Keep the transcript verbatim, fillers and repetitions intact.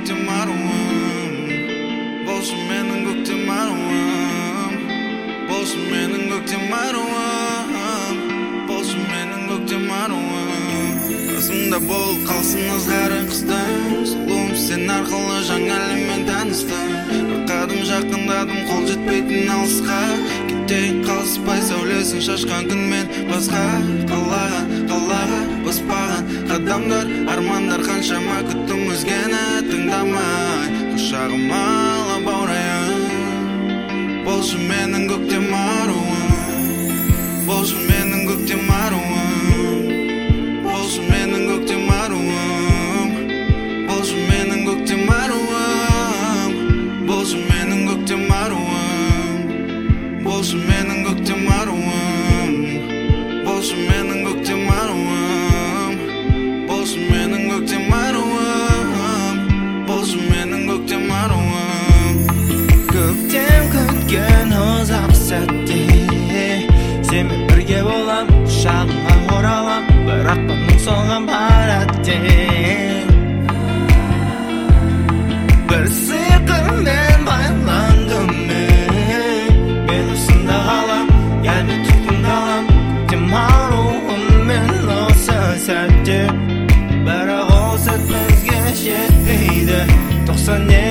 көктем аруым, болсын менің көктем аруым, болсын менің көктем аруым, болсын менің көктем аруым. Қасымда болып қалсын ызғары қыстың, сұлуым сен арқылы жаңа әлеммен таныстым. Бір қадам жақындадым қол жетпейтін алысқа, кетейін қалыспай сәулесін шашқан күнмен басқа. Қалаға, қалаға баспаған қадамдар, армандар қаншама күттім өзгені тыңдамай. Құшағыма ала баурайын, болсын менің көктем аруым, болсын менің көктем аруым, болсын менің көктем аруым, болсын менің көктем аруым, болсын менің көктем аруым, болсын менің көктем аруым, болсын менің көктем аруым, болсын менің көктем аруым, болсын менің көктем аруым. Көктем күткен ұзақ сәтте сенмен бірге болам, құшағыңа оралам, бірақ бұның соңы барады. Бір сиқырмен байландым мен осында қалам, яғни тұтқындалам. Көктем аруым мен осы сәтте, бірақ ол сәт бізге жетпейді. Тоқсан